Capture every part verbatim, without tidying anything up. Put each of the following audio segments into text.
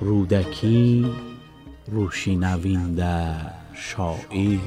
رودکی روشینوینده شاعر.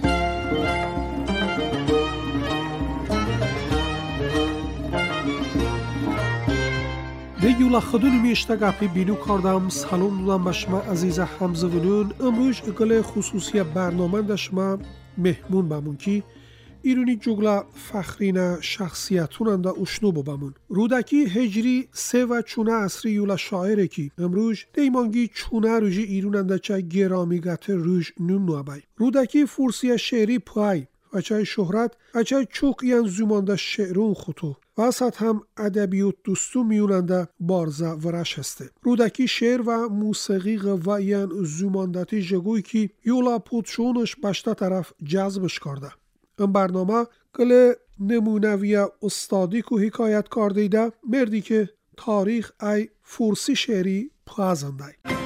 دیگه خودونی میشته گپی بینو کردم. سلام دادم به شما عزیز همزبانون. امروز اگل خصوصی برنامه داشتم مهمون بمون کی ایرونی جگلا فخرین شخصیتون دا اشنو بمون. رودکی هجری سه و چونه عصری یولا شاعره کی امروز دیمانگی چونه روژی ایرون دا چه گرامیگت روژ نوم نوابای. رودکی فورسی شعری پای و چه شهرت و چه چوک یان زمانده شعرون خطو واسط هم ادبیات دوستو میوننده بارزه ورش هسته. رودکی شعر و موسیقی و یان زماندتی جگوی کی یولا پودشونش بشته طرف جذبش کرده. این برنامه کل نمونوی استادی کو حکایت کرده ده مردی که تاریخ ای فورسی شعری پازنده.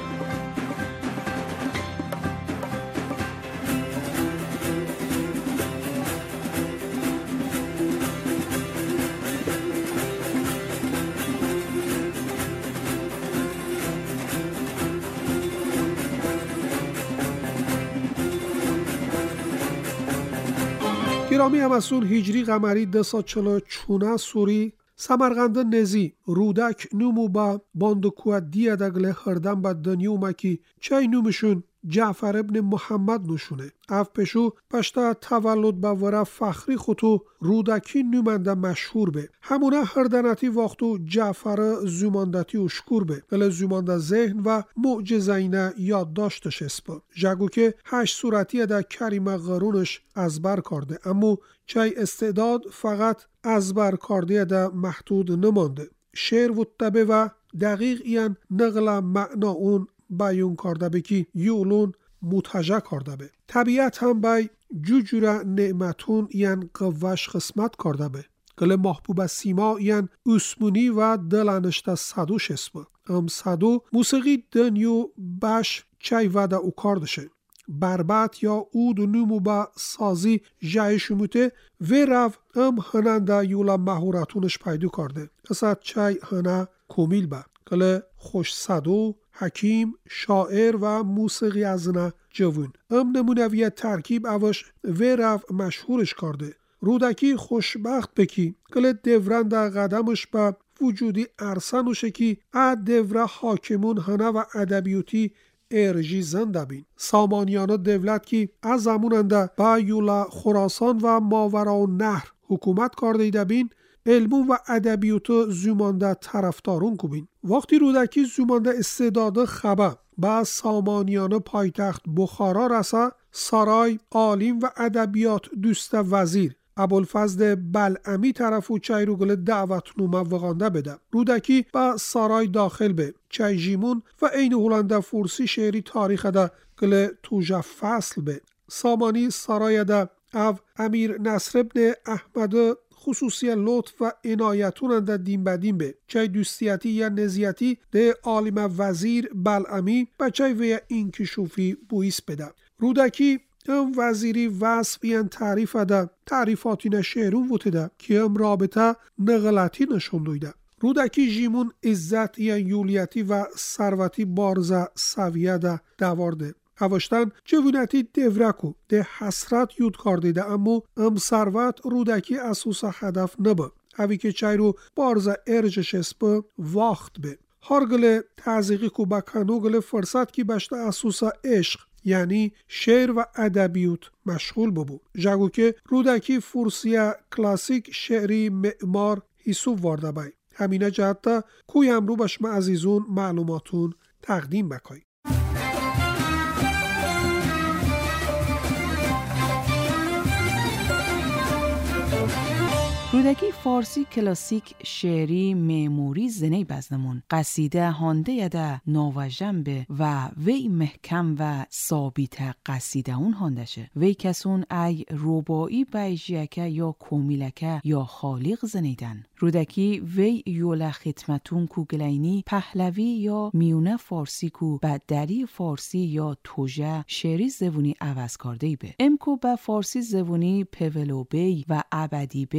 گرامی همسون هجری قمری دسا چلا چونه سوری سمرغنده نزی رودک نومو با باندکوه دیه دگله هردن با دنیومه کی چای نومشون جعفر ابن محمد نشونه. اف پشو پشتا تولد با وره فخری خطو رودکی نومنده مشهور به. همونه هردنتی وقتو جعفر زماندتی و شکور به. بله زمانده ذهن و معجزینه یاد داشتش اسپا. جگو که هشت صورتیه ده کریم غرونش ازبر کرده. اما چای استعداد فقط ازبر کرده ده محدود نمانده. شعر و طبع و دقیق این نقل معنا اون بیان کرده به که یولون متجه کرده به. طبیعت هم بای جوجوره نعمتون این قوش قسمت کرده به. گل محبوب سیما این اسمونی و دلانشته صدوش اسمه. ام صدو موسیقی دنیو بش چای وده او کردشه. بربط یا اود و نومو با سازی جای شموته و رف ام هننده یولا مهورتونش پیدا کرده. اصد چای هنه کمیل با. گل خوش صدو حکیم، شاعر و موسیقی ازنه جوون. ام نمونوی ترکیب اوش و رف مشهورش کرده. رودکی خوشبخت بکی کل دوران در قدمش با وجودی ارسنوشه کی اد دوره حاکمون هنه و ادبیوتی ارجی زنده بین. سامانیان دولت کی از زموننده با یولا خراسان و ماوراء نهر حکومت کرده ایده بین علمون و ادبیاتو زمانده طرفدارون کوبین. وقتی رودکی زمانده استعداد خبه با سامانیان پایتخت بخارا رسه سرای عالم و ادبیات دوست وزیر ابوالفضل بلعمی طرفو چای رو گل دعوت نومه وغانده بده. رودکی با سرای داخل به چای جیمون و این هولنده فورسی شعری تاریخ ده گل توجه فصل به. سامانی سرای ده او امیر نصر ابن احمد خصوصی لطف و عنایتون در دین بدین به چای دوستیتی یا نزیتی ده عالم وزیر بلعمی و چای ویا اینکشوفی بویس بده. رودکی ام وزیری وصف این تعریف ده تعریفاتی نشعرون ووته ده که ام رابطه نغلطی نشون دویده. رودکی جیمون عزت یا یولیتی و ثروتی بارزه سویه ده دوارده. اواشتن جوونتی دورکو ده حسرت یود کرده ده اما ام ثروت رودکی اسوسا هدف نبه. اوی که چای رو بارزه ارجش اسپه وقت به. هرگله تازیقی کو بکنوگله فرصت کی بشته اسوسا عشق یعنی شعر و ادبیات مشغول ببو. جگو که رودکی فورسی کلاسیک شعری معمار حسوب وارده بای. همینه جهت کوی امرو بشم عزیزون معلوماتون تقدیم بکای. رودکی فارسی کلاسیک شعری معموری زنی بزنمون قصیده هانده یده ناوجنبه و وی محکم و ثابت قصیده اون هاندشه. وی کسون ای ربایی بیجیکه یا کومیلکه یا خالق زنیدن. رودکی وی یولا خدمتون کو گلینی پهلوی یا میونه فارسی کو بدری فارسی یا توجه شعری زبونی عوض کرده ای به. امکو به فارسی زبونی پولو بی و عبدی بی وی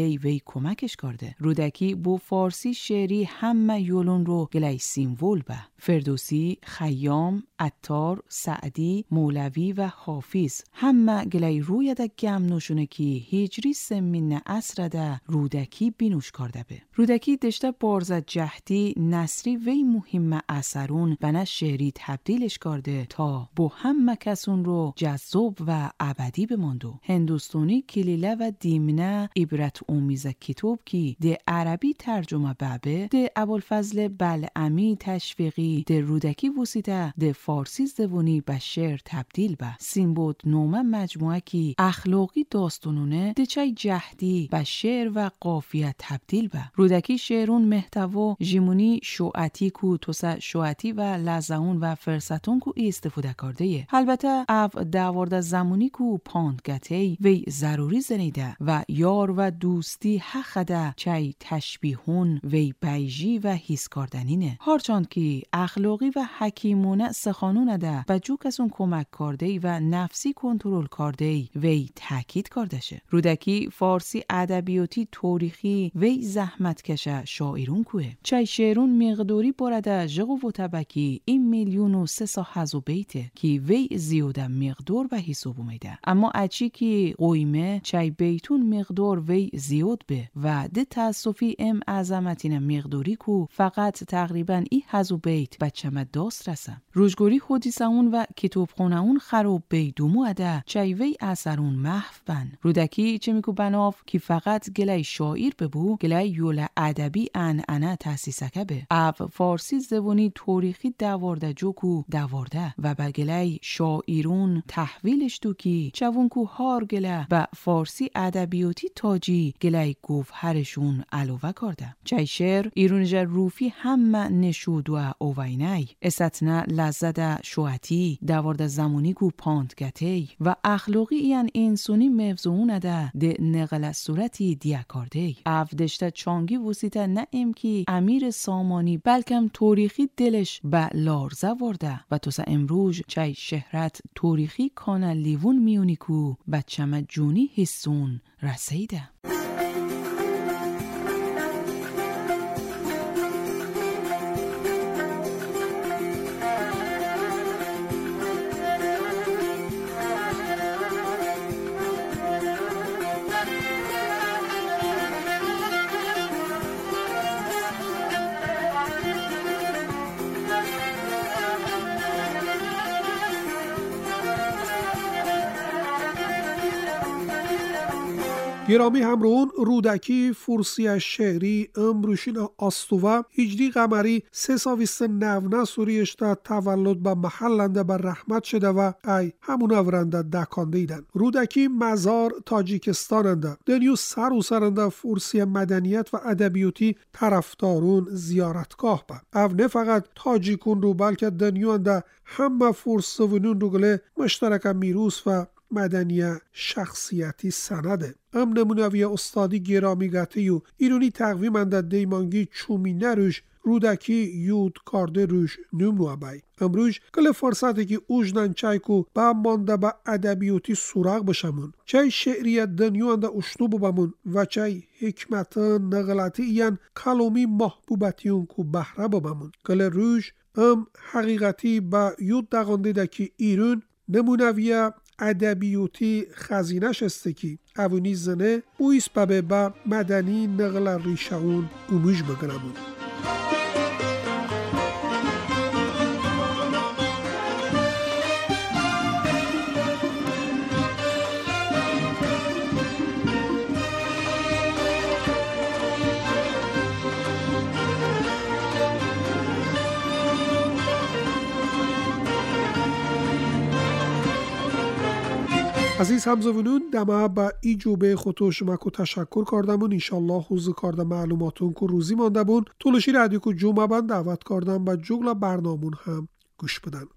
کمکش کرده. رودکی بو فارسی شعری همه یولون رو گلی سیمبول به. فردوسی، خیام، عطار، سعدی، مولوی و حافظ همه گلی روی ده گم نوشونه کی هجری سمین اصر ده رودکی بینوش کرده به. رودکی دشته بارزد جهدی نصری وی مهم اثرون بنا شعری تبدیلش کرده تا بو همه کسون رو جذاب و ابدی بماندو. هندوستانی کلیله و دیمنه عبرت اومیز کتاب کی ده عربی ترجمه بابه ده ابوالفضل بلعمی تشویقی ده رودکی وسیده ده فارسی زبونی به شعر تبدیل به. سیمبود نومه مجموعه کی اخلاقی داستانونه ده چای جهدی به شعر و قافیه تبدیل به. رودکی شعرون محتوا جیمونی شوعتی کو توسا شوعتی و لزعون و فرستون کو استفاده کرده. البته او داورد زمانی کو پاندگتی وی ضروری زنیده و یار و دوستی حقده چای تشبیهون وی بیجی و حس کردنینه. هرچند که اخلاقی و حکیمونه سخانونه ده و جو کسون کمک کرده و نفسی کنترل کرده وی تاکید کرده شه. رودکی فارسی ادبیاتی تاریخی وی زحمت کشه شاعرون کوه. چای شعرون مقداری برده جغو و تبکی این میلیون و سه سا هزو بیته که وی زیاده مقدار به حساب اومده. اما اچی که قویمه چای بیتون مقدار وی زیاد به و ده تاسفی ام عظمتین مقداری کو فقط تقریبا ای هزو بیت بچه داست رسم. روزگاری خودیسمون و کتابخونه اون خراب بیدومو اده چای وی اثرون محو بن. رودکی چه میکو بناف که فقط گلی شاعر ببو گلی یول ادبی ان انا تاسیسکه به. او فارسی زبونی تاریخی دوارده جوکو دوارده و با گلی شاعرون تحویلش دو کی چون کو هار گله با فارسی ادبیاتی تاجی گلی گوهرشون علاوه کرده. چای شعر ایرونجا روفی هم نشود و اوینای استنا لزده شوعتی دوارده زمانی کو پاندگتی و اخلاقی این انسانی مفزونه ده ده نقل صورتی دیا کرده. او دشته چانگی وسیته نه ام کی امیر سامانی بلکم تاریخی دلش به لارزه ورده و توسا امروز چای شهرت تاریخی کانه لیوون میونی کو بچم جونی حسون رسیده. گرامی همراهان، رودکی فارسی شعری امروشین آستوه هجری قمری سه ساویست نونه سوریشتا تولد به محلنده بر رحمت شده و ای همون ورنده دکانده ایدن. رودکی مزار تاجیکستاننده دنیو سر و سرنده فارسی مدنیت و ادبیاتی طرفدارون زیارتگاه با. او نه فقط تاجیکون رو بلکه دنیوانده همه فارسوینون رو گله مشترک میروس و مدنیه شخصیتی سنده. ام نمونوی استادی گرامی گتیو ایرونی تقویمنده دیمانگی چومی نروش رودکی یود کارده روش نمو بای. امروز کل فرصتی که اوجنن چای کو با مانده با ادبیاتی سراغ بشمون. چای شعریت دنیوانده اشنوب بمون و چای حکمت نغلطی این کلومی محبوبتیون کو بحره بمون. کل روش ام حقیقتی با یود دقانده ده که ایرون نمونویه ادبیاتی خزینش است که اوونی زنه بویس ببه با مدنی نقل ریشهون اوموش بگرمون. عزیز همزوینون دمه با ای جوبه خودتو شما کو تشکر کردمون. انشالله حوض کرده معلوماتون کو روزی مانده بون طولشی رادیو کو جمعه بند دعوت کردم با جگل برنامون هم گوش بدن.